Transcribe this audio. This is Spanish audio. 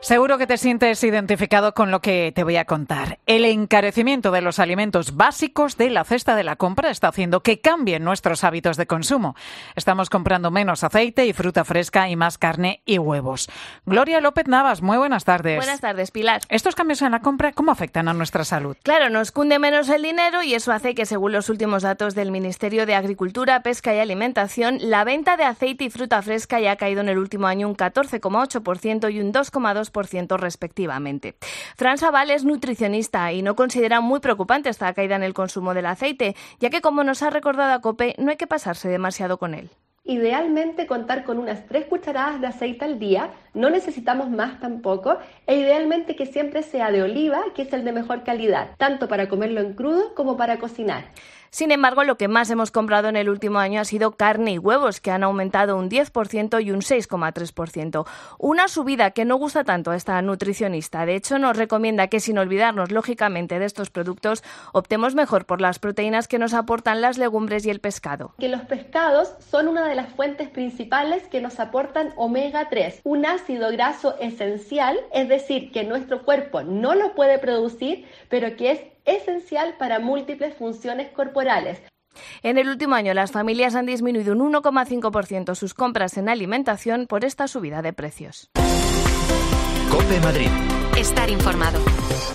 Seguro que te sientes identificado con lo que te voy a contar. El encarecimiento de los alimentos básicos de la cesta de la compra está haciendo que cambien nuestros hábitos de consumo. Estamos comprando menos aceite y fruta fresca y más carne y huevos. Gloria López Navas, muy buenas tardes. Buenas tardes, Pilar. ¿Estos cambios en la compra cómo afectan a nuestra salud? Claro, nos cunde menos el dinero y eso hace que, según los últimos datos del Ministerio de Agricultura, Pesca y Alimentación, la venta de aceite y fruta fresca ya ha caído en el último año un 14,8% y un 2,2% respectivamente. Fran Sabal es nutricionista y no considera muy preocupante esta caída en el consumo del aceite, ya que, como nos ha recordado a COPE, no hay que pasarse demasiado con él. Idealmente contar con unas 3 cucharadas de aceite al día, no necesitamos más tampoco, e idealmente que siempre sea de oliva, que es el de mejor calidad, tanto para comerlo en crudo como para cocinar. Sin embargo, lo que más hemos comprado en el último año ha sido carne y huevos, que han aumentado un 10% y un 6,3%. Una subida que no gusta tanto a esta nutricionista. De hecho, nos recomienda que, sin olvidarnos lógicamente de estos productos, optemos mejor por las proteínas que nos aportan las legumbres y el pescado. Que los pescados son una de las fuentes principales que nos aportan omega 3, un ácido graso esencial, es decir, que nuestro cuerpo no lo puede producir, pero que es esencial para múltiples funciones corporales. En el último año, las familias han disminuido un 1,5% sus compras en alimentación por esta subida de precios. COPE Madrid. Estar informado.